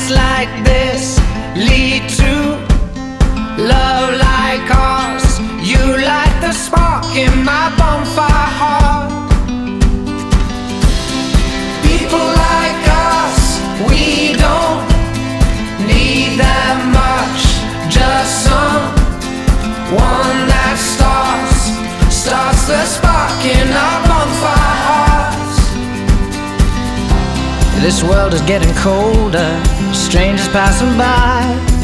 Nights like this lead to love like ours. You light the spark in my bonfire heart. People like us, we don't need that much. Just someone that starts the spark in our bonfire hearts. This world is getting colder, strangers passing by.